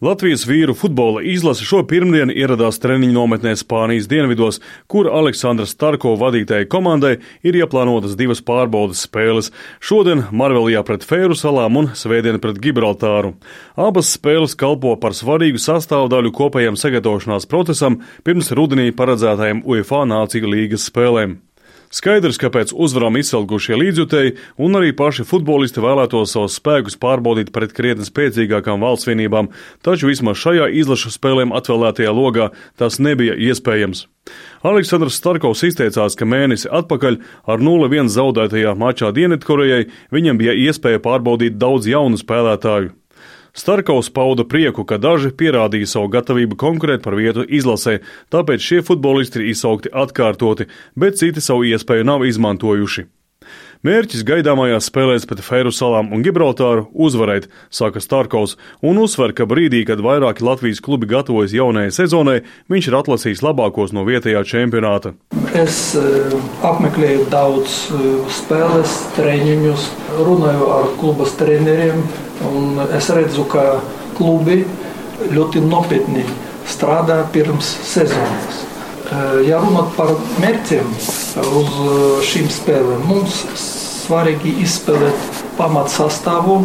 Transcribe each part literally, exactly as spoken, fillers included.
Latvijas vīru futbola izlase šo pirmdienu ieradās treniņu nometnē Spānijas dienvidos, kur Aleksandra Starko vadītajai komandai ir ieplānotas divas pārbaudes spēles – šodien Marvelijā pret Fēru salām un svētdien pret Gibraltāru. Abas spēles kalpo par svarīgu sastāvdaļu kopējam sagatavošanās procesam pirms rudenī paredzētajiem UEFA Nāciju līgas spēlēm. Skaidrs, ka pēc uzvarām izsalkušie līdzjutēji un arī paši futbolisti vēlētos savus spēkus pārbaudīt pret krietni spēcīgākām valsts vienībām, taču vismaz šajā izlašu spēlēm atvēlētajā logā tas nebija iespējams. Aleksandrs Starkovs izteicās, ka mēnesi atpakaļ ar nulle viens zaudētajā mačā Dienvidkorejai viņam bija iespēja pārbaudīt daudz jaunu spēlētāju. Starkovs pauda prieku, ka daži pierādīja savu gatavību konkurēt par vietu izlasē, tāpēc šie futbolisti ir izsaukti atkārtoti, bet citi savu iespēju nav izmantojuši. Mērķis gaidāmajās spēlēs pret Fēru salām un Gibraltāru uzvarēt, saka Starkovs, un uzsver, ka brīdī, kad vairāki Latvijas klubi gatavojas jaunajai sezonai, viņš ir atlasījis labākos no vietējā čempionāta. Es uh, apmeklēju daudz uh, spēles, treniņus, runāju ar klubas treneriem, un es redzu, ka klubi ļoti nopietni strādā pirms sezonas. Ja runāt par mērķiem uz šīm spēlēm, mums svarīgi izspēlēt pamatsastāvu,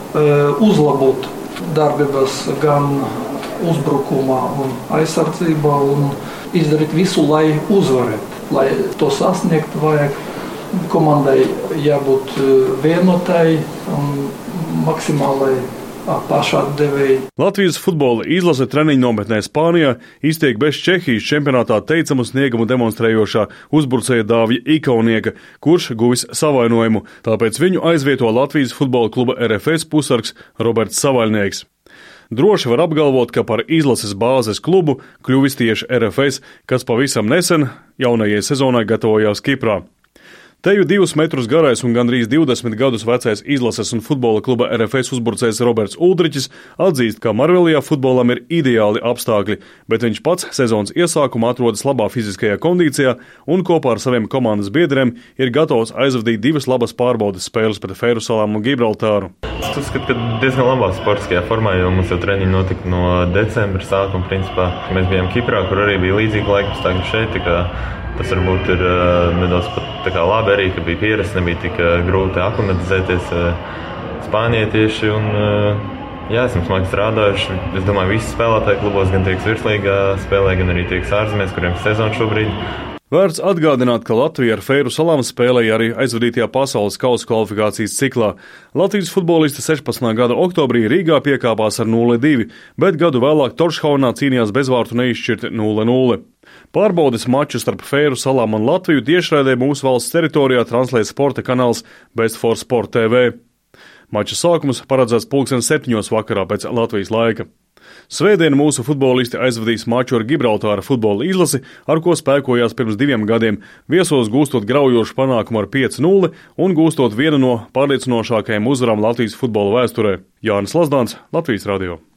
uzlabot darbības gan uzbrukumā un aizsardzībā un izdarīt visu, lai uzvarētu. Lai to sasniegt, vajag komandai jābūt vienotai un maksimālai pašatdevēji. Latvijas futbola izlase treniņu nometnē Spānijā iztiek bez Čehijas čempionātā teicamu sniegumu demonstrējošā uzbrucēja Dāvija Ikaunieka, kurš guvis savainojumu, tāpēc viņu aizvieto Latvijas futbola kluba R F S pusargs Roberts Savaļnieks. Droši var apgalvot, ka par izlases bāzes klubu kļuvis tieši R F S, kas pavisam nesen jaunajai sezonai gatavojās Kiprā. Teju divus metrus garais un gandrīz divdesmit gadus vecais izlases un futbola kluba R F S uzbrucējs Roberts Uldriķis atzīst, ka Marvelijā futbolam ir ideāli apstākļi, bet viņš pats sezonas iesākumā atrodas labā fiziskajā kondīcijā un kopā ar saviem komandas biedriem ir gatavs aizvadīt divas labas pārbaudes spēles pret Fēru salām un Gibraltāru. Es uzskatu, ka diezgan labā sportiskajā formā, jo mums jau treniņi notika no decembra sākuma, principā. Mēs bijām Kiprā, kur arī bija līdzīga laikapstākļi šeit, tā kā tas varbūt ir uh, nedaudz pat tā kā labi arī, ka bija pieredze, nebija tik uh, grūti aklimatizēties uh, Spānijai tieši, un uh, jā, esam smagi strādājuši. Es domāju, visi spēlētāji klubos gan tieks virslīgā spēlē, gan arī tieks ārzemēs, kuriem sezona šobrīd. Vērts atgādināt, ka Latvija ar Fēru salām spēlēja arī aizvadītajā pasaules kausa kvalifikācijas ciklā. Latvijas futbolisti sešpadsmitā gada oktobrī Rīgā piekāpās ar nulle divi, bet gadu vēlāk Toršhaunā cīnījās bezvārtu neizšķirti nulle nulle. Pārbaudes maču starp Fēru salām un Latviju tiešraidē mūsu valsts teritorijā translē sporta kanāls Best for Sport T V. Mača sākums paredzēts pulksten septiņos vakarā pēc Latvijas laika. Svētdien mūsu futbolisti aizvadīs maču ar Gibraltāra futbola izlasi, ar ko spēkojās pirms diviem gadiem, viesos gūstot graujošu panākumu ar pieci nulle un gūstot vienu no pārliecinošākajiem uzvarām Latvijas futbola vēsturē. Jānis Lazdāns, Latvijas radio.